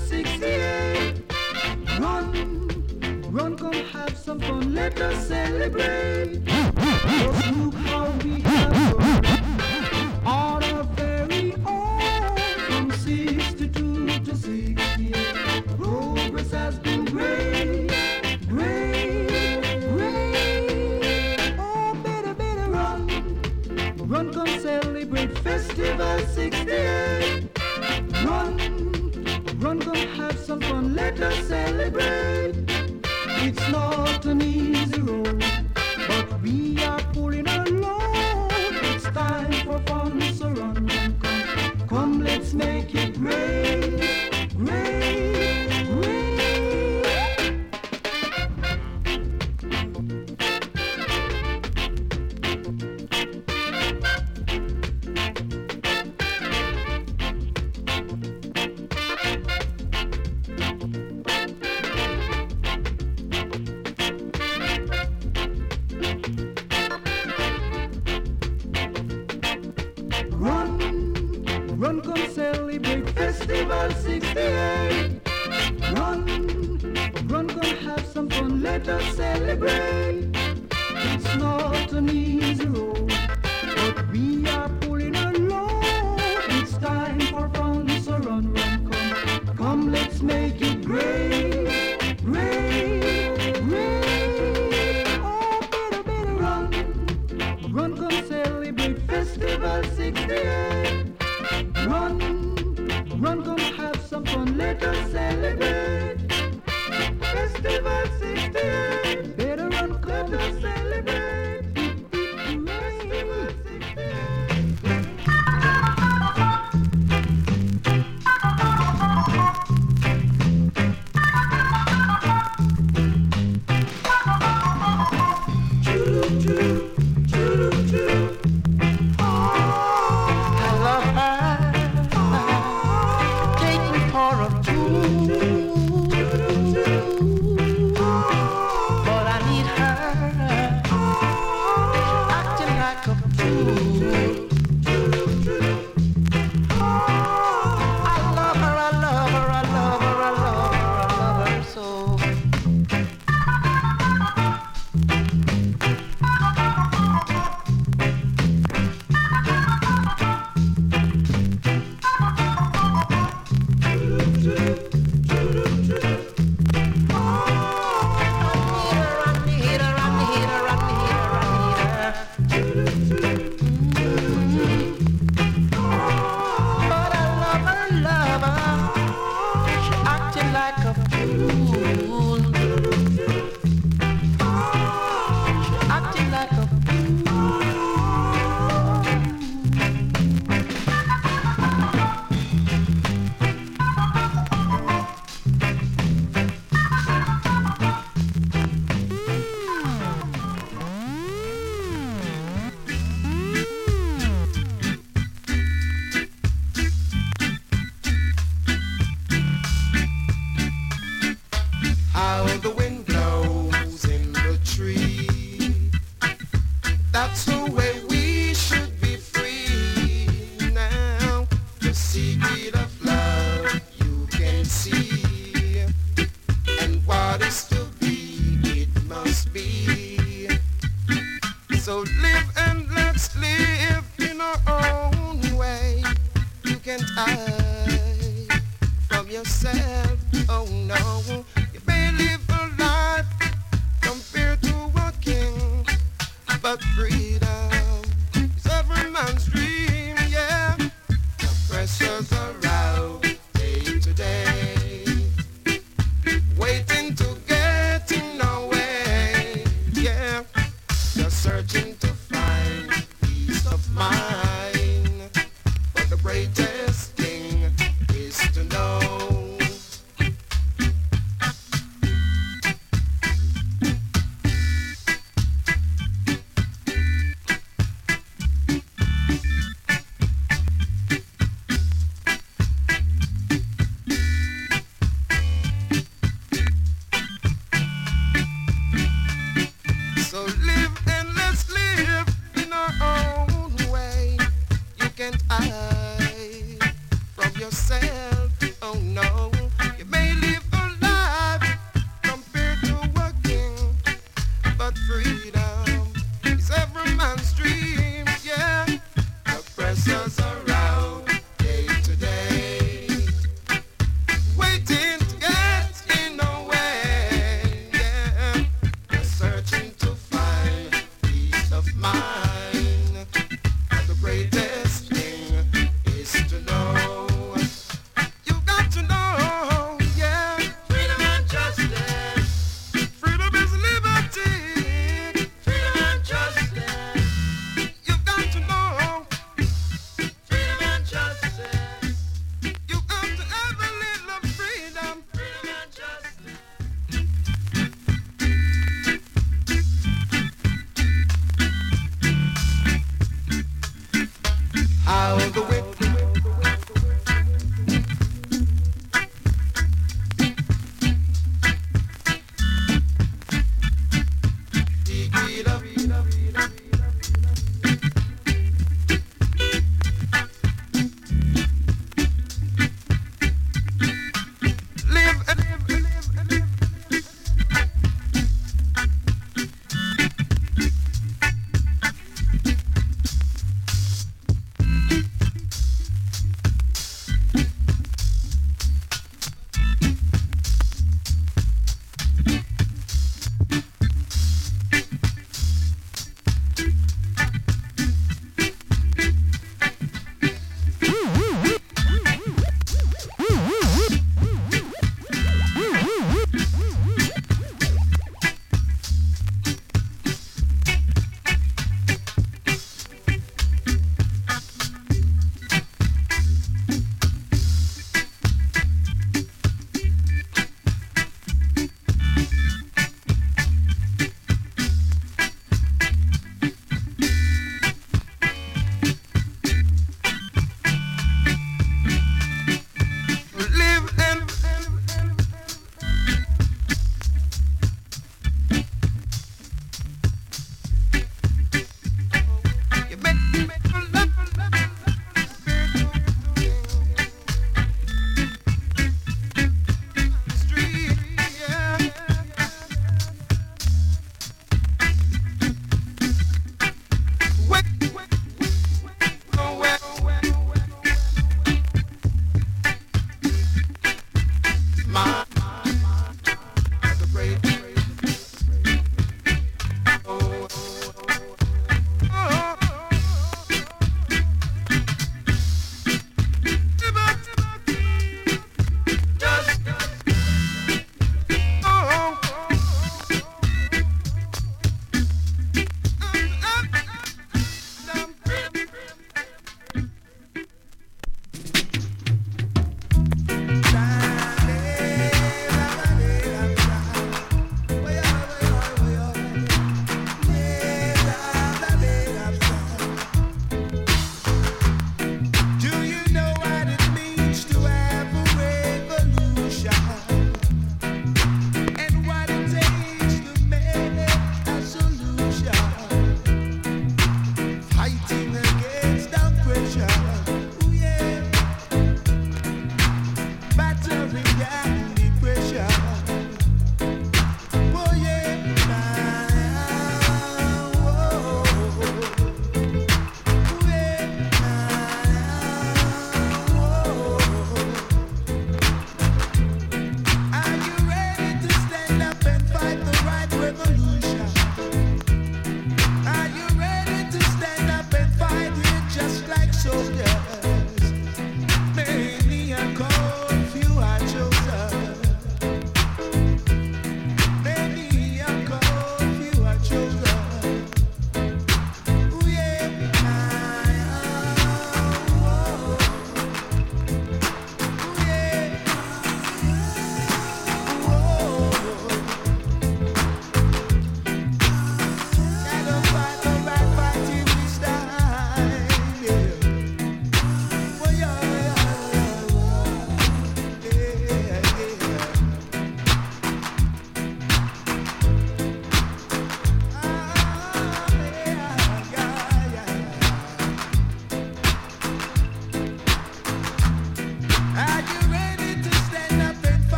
68. Run, run, come have some fun, let us celebrate. Just look how we have grown on our very own. From 62 to 68, progress has been great, great, great. Oh, better run, run, come celebrate Festival 68. Run, run, come have some fun, let us celebrate. It's not an easy road, but we are pulling along. It's time for fun, so run, run, come. Come, let's make it great, great, great. Run, come celebrate Festival 68. Run, run, come have some fun, let us celebrate. It's not an easy road, but we are pulling along. It's time for fun, so run, run, come. Come, let's make it great, great, great. Oh, better run, run, come celebrate Festival 68. Run, run, come have some fun, let us celebrate. Festival 68. Better run, come, let us celebrate. Festival 68. that freedom is every man's dream, yeah. The pressures around day to day, waiting to get in the way, yeah. They're searching to find peace of mind. And the greatest thing is to know. You got to know, yeah. Freedom and justice. Freedom is liberty.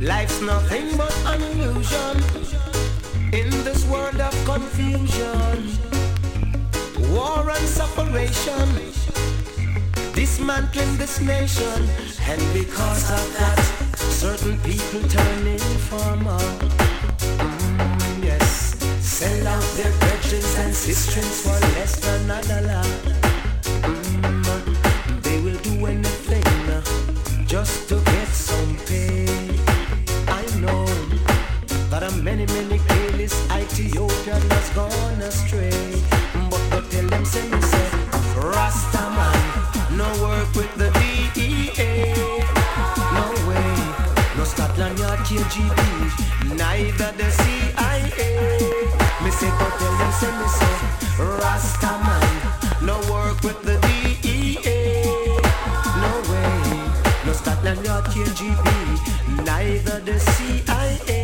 Life's nothing but an illusion in this world of confusion. War and separation, dismantling this nation. And because of that, certain people turn informer. Yes, sell out their brethren and sisters for less than a dollar. They will do anything just to get some pay. I know that many careless Ethiopian has gone astray. But tell them, say me say, Rasta man, no work with the DEA. No way, no Scotland Yard KGB, neither the CIA. Me say, but tell them, say me say, Rasta man, no work with the DEA. No way, no Scotland Yard KGB, neither the CIA.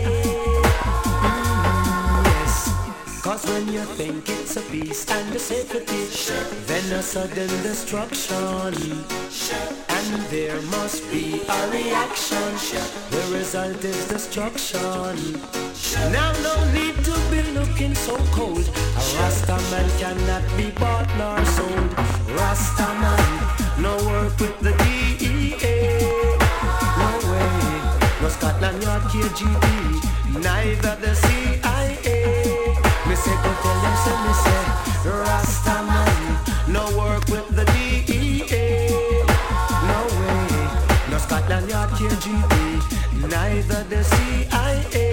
Yes, cause when you think it's a peace and a safety, then a sudden destruction, and there must be a reaction. The result is destruction. Now no need to be looking so cold. A Rasta man cannot be bought nor sold. Rasta man, no work with the DEA. No way, no Scotland Yard KGB, neither the CIA. Me say go tell them, say me say, Rasta man, no work with the DEA. No way, no Scotland Yard KGB, neither the CIA.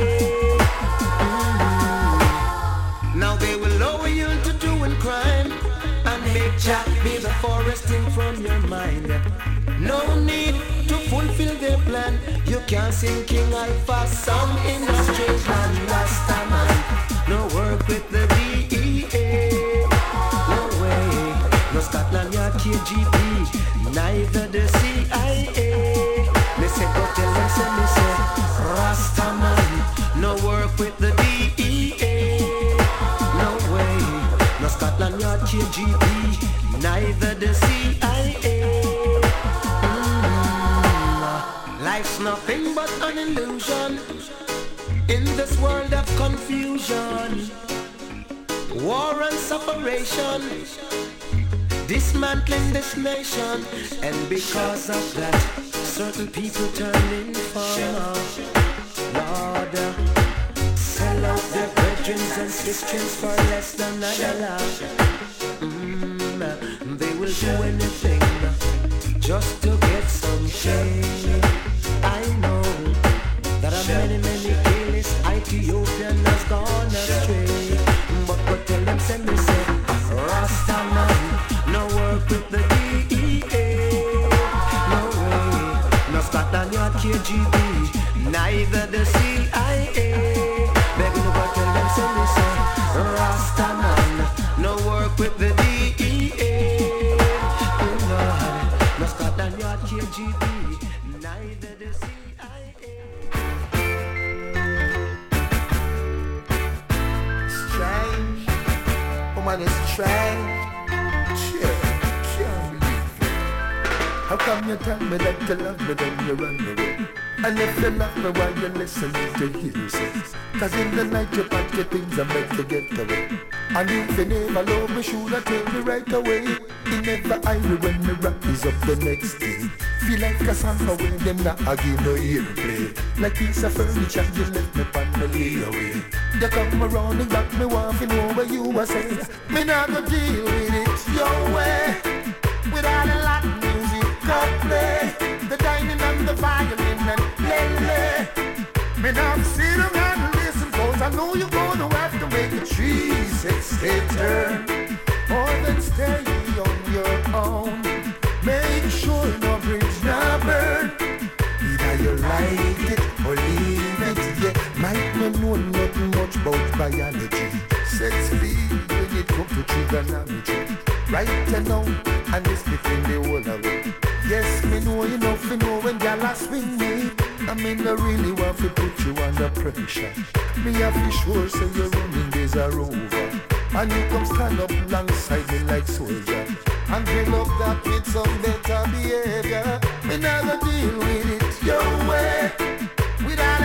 Now they will lower you to doing crime and make Jack be the forest thing from your mind. No need to fulfill their plan. You can't sing King Alpha song in a strange land. Rasta man, no work with the DEA. No way, no Scotland Yard KGB, neither the CIA. Me say go tell them, say me say, Rasta man, no work with the DEA. No way, no Scotland Yard KGB, neither the CIA. Life's nothing but an illusion in this world of confusion. War and separation, dismantling this nation. And because of that, certain people turn informer. Lord, sell out their brethren and sisters for less than a dollar. They will do anything just to get some change. I know that many careless Ethiopian has gone astray. But tell them, send me say, Rasta man, no work with the DEA. No way, no Scotland Yard KGB, neither the CIA. Begging to tell them, send me say, Rasta man, no work with the DEA. Oh Lord, no Scotland Yard KGB, neither the CIA. Strange, woman is strange. Can't believe it. How come you tell me that you love me, then you run away? And if you love me, why you listen to hearsay? Cause in the night you pack your things and make you get away. And if you never love me, should I tell me right away? You never irony when the rap is up the next day. Feel like a song when them not give no earplay. Like piece of furniture you left me on the layaway. You come around and got me want to know what you were saying. Me not gonna deal with it your way. Without a lot of music, cut play. The dining and the violin and lele. Me not sit around and listen, cause I know you're gonna have to make a 360 turn. Or then stay on your own. Make sure no bridge no burn. Either you like it or leave it. Yeah, might not know nothing much about biology. Sex feed when it comes to trigonometry. Right and now, and this between the whole of it. Yes, me know enough to know when y'all are swing me. I mean, I really want to put you under pressure. Me have to sure say your running days are over. And you come stand up alongside me like soldier. And drill up that with some better behavior. Me never deal with it your way. Without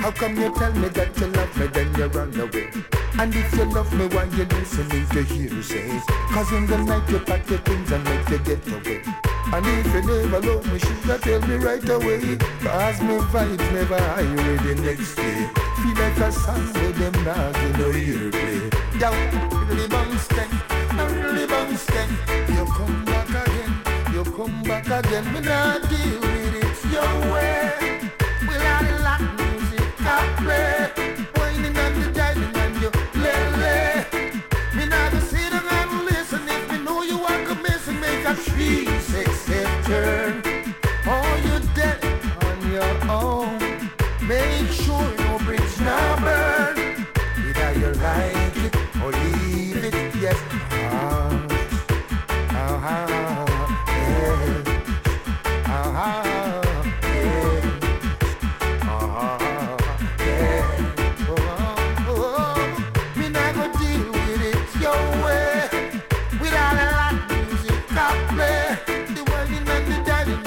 How come you tell me that you love me, then you run away? And if you love me, why you listening to hearsay? Cause in the night you pack your things and make you get away. And if you never love me, should tell me right away. Cause my vibes never higher the next day. Feel like a song with them dogs in the ear play. Yo, really bounce then, really bounce then. You come back again, you come back again. Me not deal with it your way. We'll have a lot of music I play. Whining and the diving and you lay. Me not go sit down and listen. If me know you want to miss and make a 3-6 turn. Oh, you're dead on your own. Make sure no bridge now burn. Either you like it or leave it. Yes. Me not go deal with it your way. Without a lot of music I play. The one in and the daddy.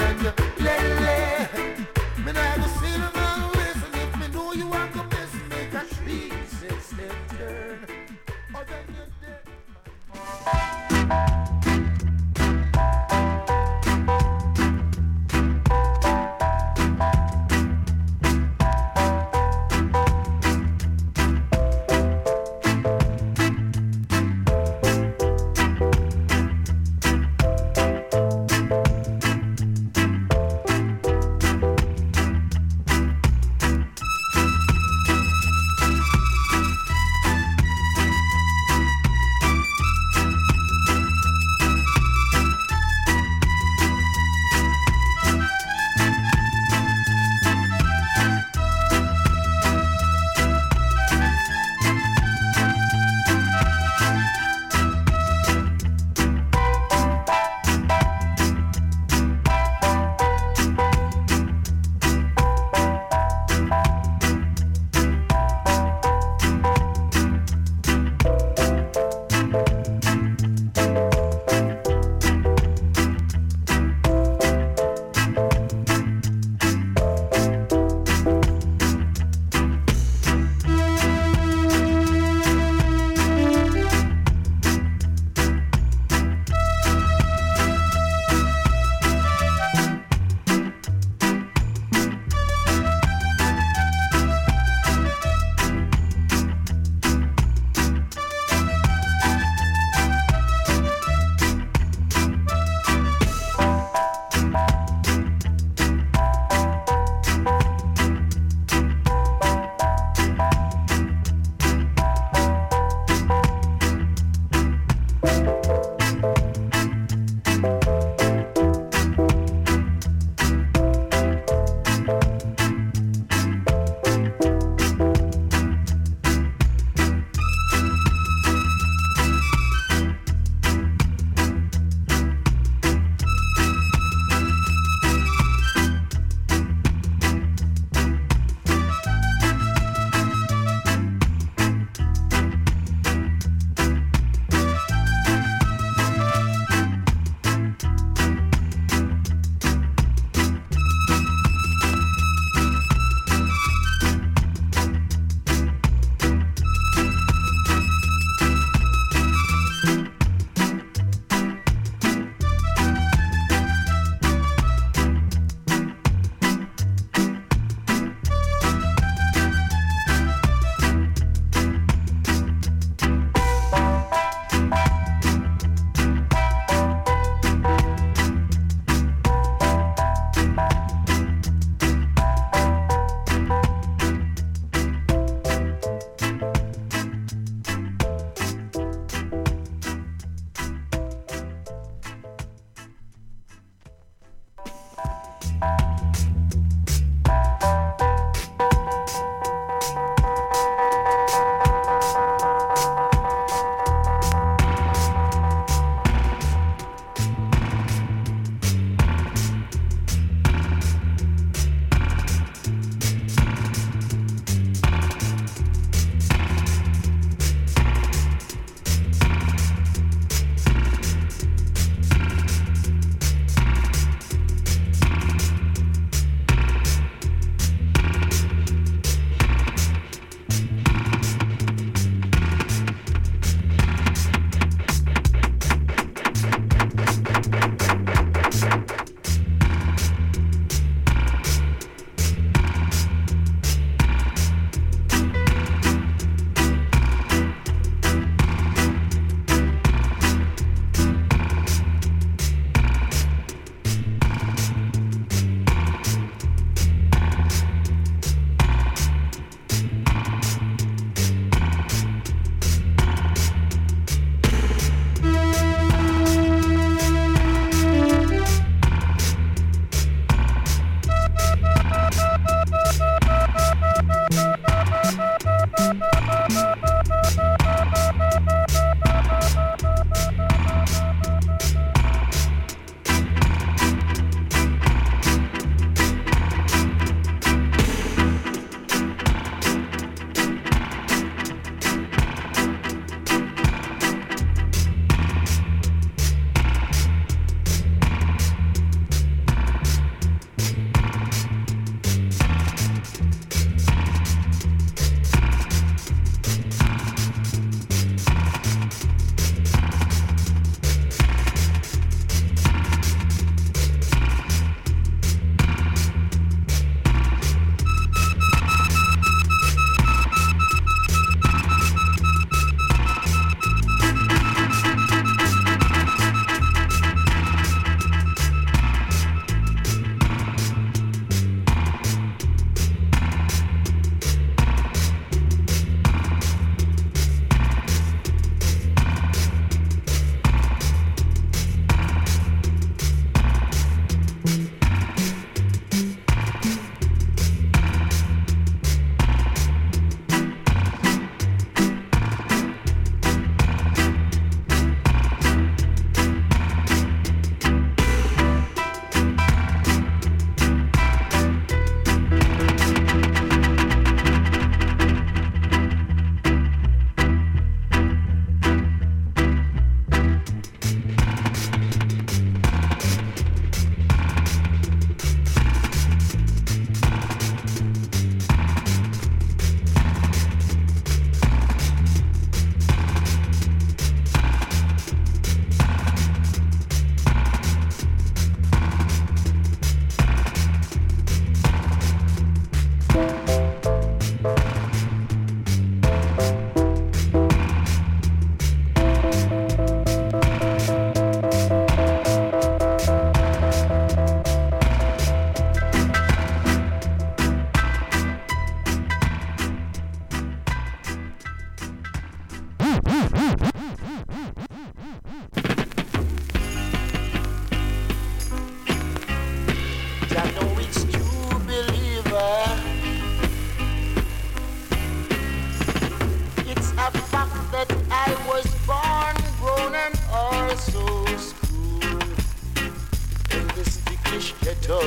ghetto.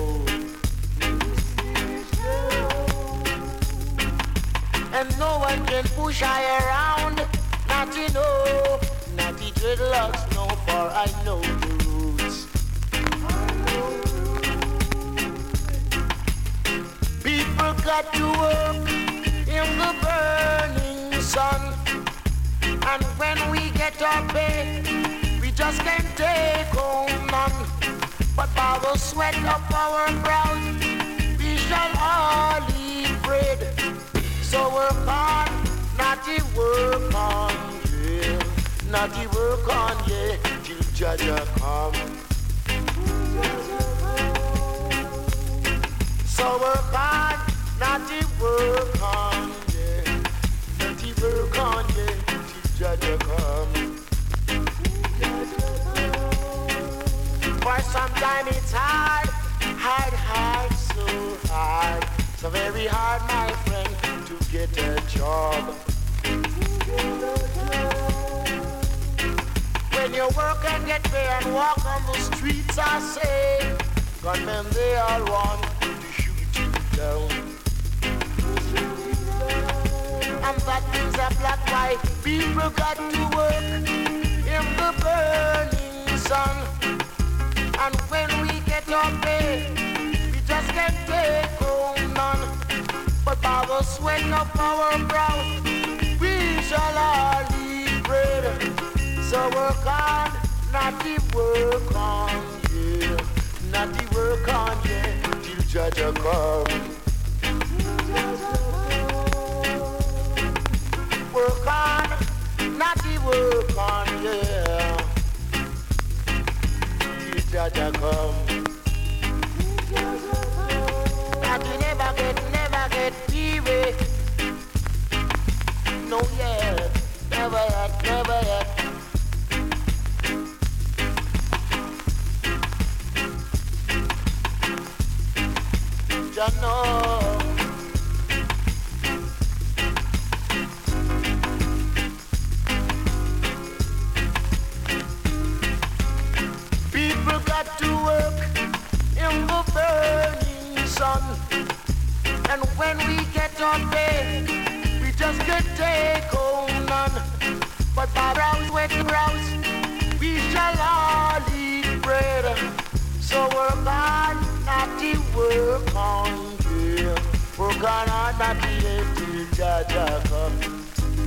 And no one can push I around. Naughty no, naughty dreadlocks no, for I know the roots. People got to work in the burning sun, and when we get our pay, we just can't take home none. But by the sweat of our brows, we shall all eat bread. So work on, naughty work on, yeah. Naughty work on, yeah, till Jaja come. So work on, naughty work on, yeah. Naughty work on, yeah, till Jaja come. For sometime it's hard, hard, so hard. So very hard, my friend, to get a job. When you work and get pay and walk on the streets, I say, gunmen, they all want to shoot you down. And that means a black, white people got to work in the burning sun. And when we get our pay, we just can't take home none. But by the sweat of our brows, we shall all eat bread. So work on, naughty work on, yeah. Naughty work on, yeah, till Jaja come. Work on, naughty work on, yeah. Jaja come. And you never get weary. No yet, never yet. Just know. People got to work in the burning sun, and when we get our pay, we just can't take home none. But by rouse, wet rouse, we shall all eat bread. So work on, naughty work on, yeah. Work on, naughty, yeah, till Jaja come.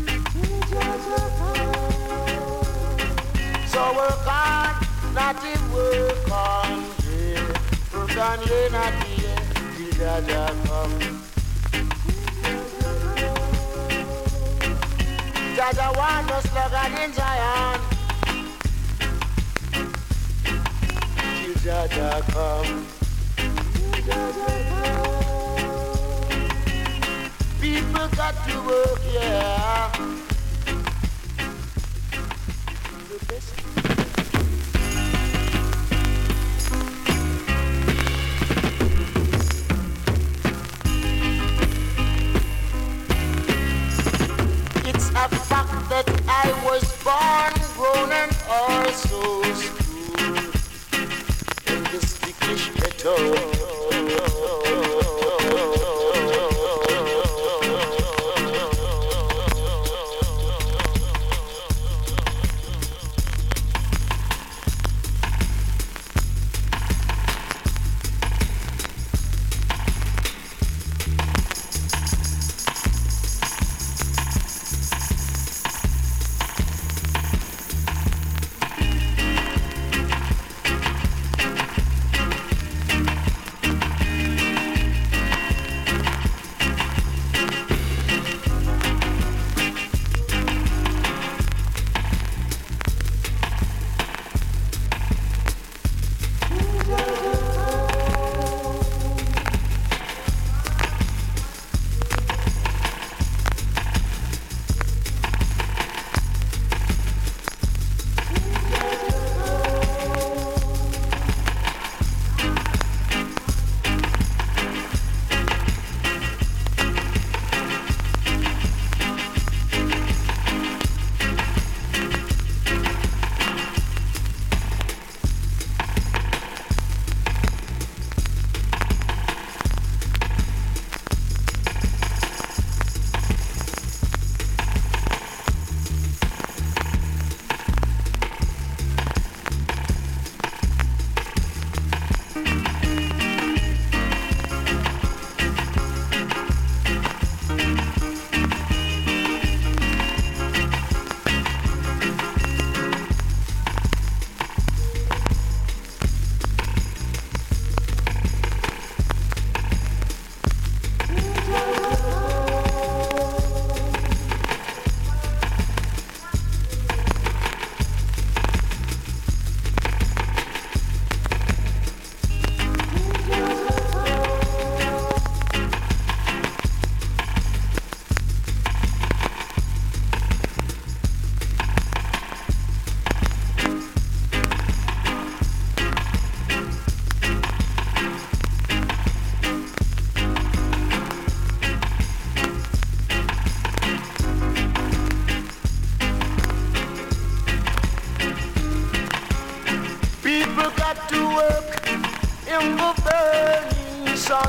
So work on, naughty work on, yeah. Work on, yeah, naughty, yeah, till Jaja come. Jaja want us slugger in Zion, till Jaja come. People got to work, yeah. The best. It's a fact that I was born, grown, and also schooled in this English ghetto. the burning sun.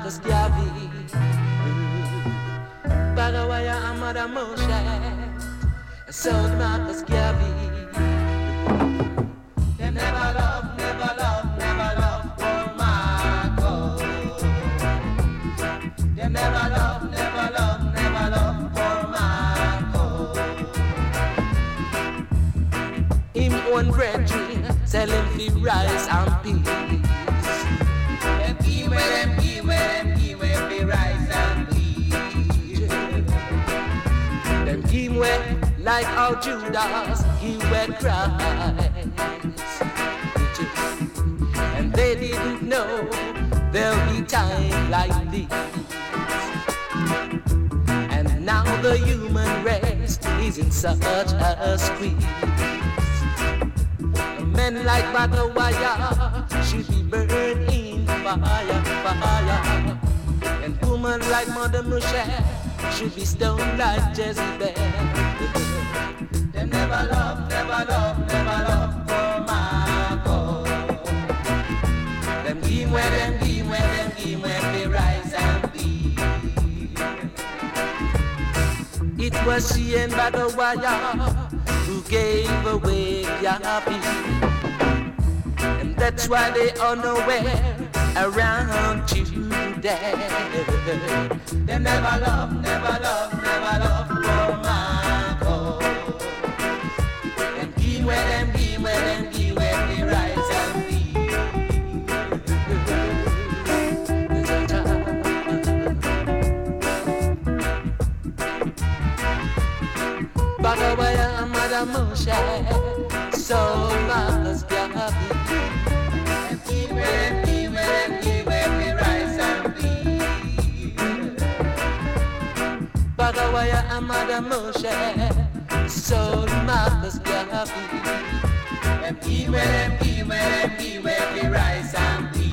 Marcus Garvey, Bagawaya Amada Moshe, sold Marcus Garvey. They never love, never love, never love for Marcus. They never love, never love, never love for Marcus. Him own brethren sell him the rice and peas. Them give where them give where them give where the rice and peas. Them give where like how Judas give where Christ. And they didn't know there'll be time like this. And now the human race is in such a squeeze. Men like Bagawaya should be burned in fire, fire. And women like Mother Moshe should be stoned like Jezebel. Them never love, never love, never love for Marcus. Them give where them give where them give where they rise and be. It was she and Bagawaya who gave away Yapi. And that's why they are nowhere around today. They never love, never love, never love for Marcus. Them give where them give where them give where they rise and be. Bagawaya Amada Moshe, so Marcus Garvey. And give where them give where them give where they rise and be. Bagawaya Amada Moshe, so Marcus Garvey. Them give where them give where them give where they rise and be.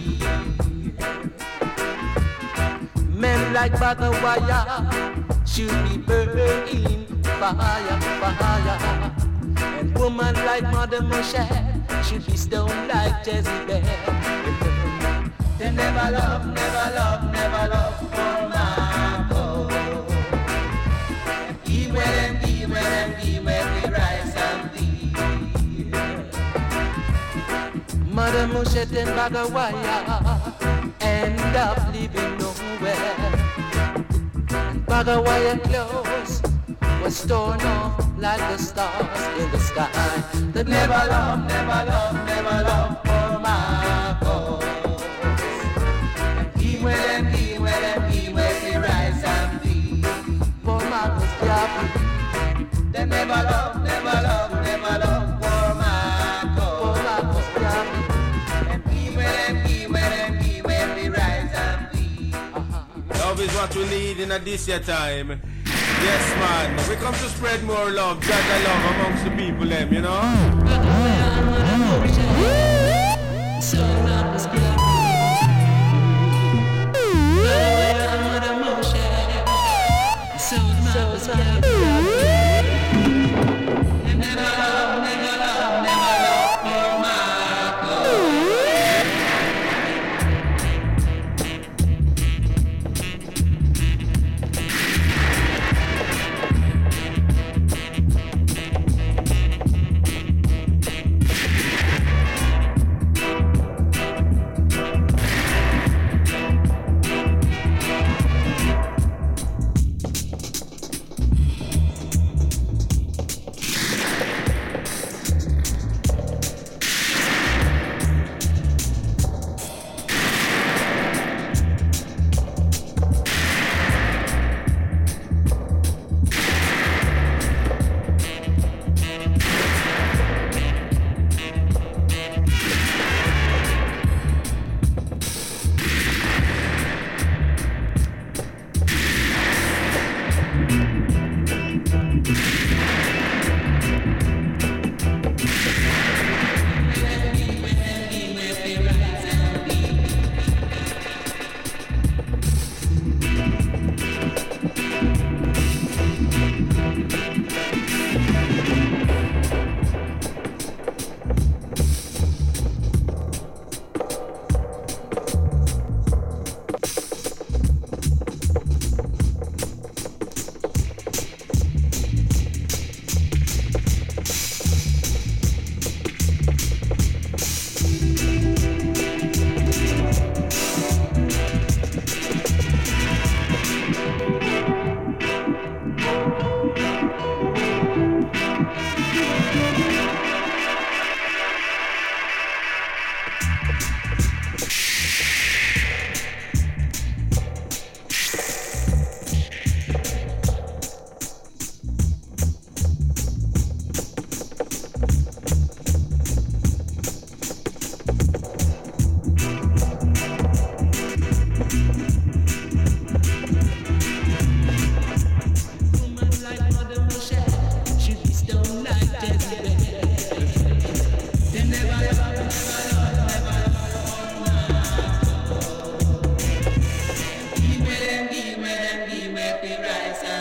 Men like Bagawaya should be burned in fire, fire. And woman like Mother Moshe should be stoned like Jezebel. They never love, never love, never love for Marcus. Give where them give where them give where they rise and be. Mother Moshe and Bagawaya end up living nowhere. Bagawaya clothes was torn off like the stars in the sky. That never love, never love, never love for Marcus. Give where them give where them give where they rise and be. For Marcus Garvey. They never love, never love, never love for Marcus. For Marcus Garvey. And give where them give where them give where they rise and be. Love is what we need in this year time. Yes, man. We come to spread more love, Jaja love amongst the people, them, you know? So Marcus Garvey. So Marcus Garvey. Never love, never love, never love for Marcus.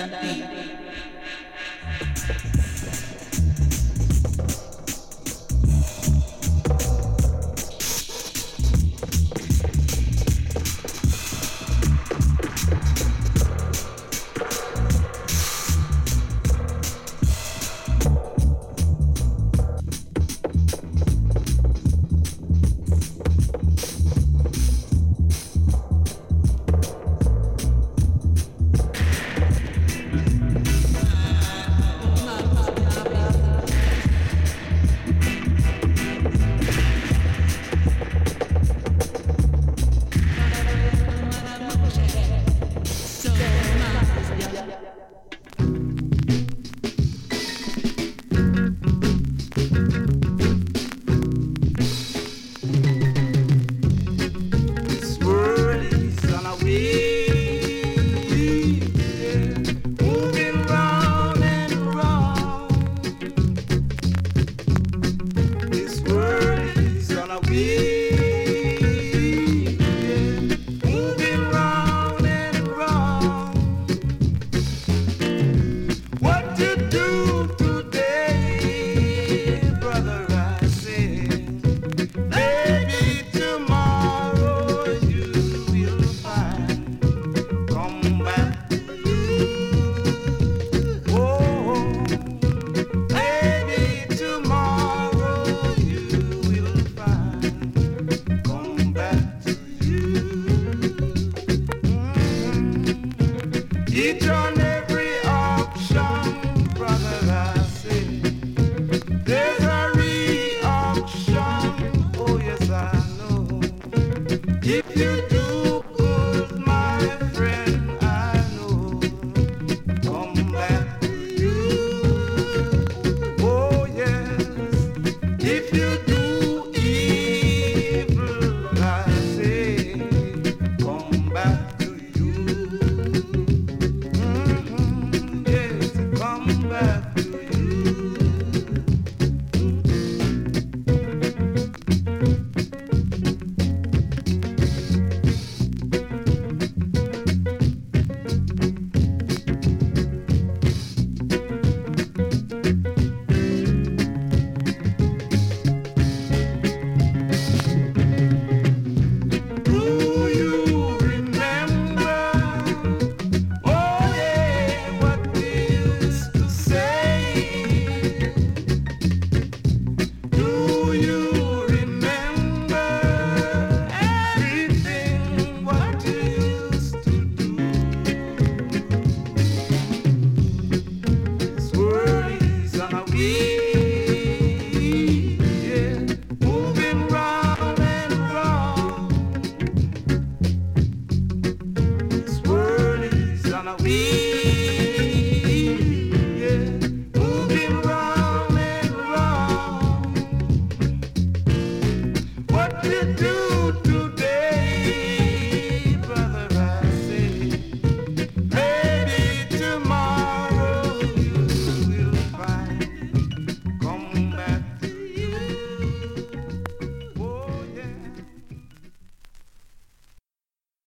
that beat.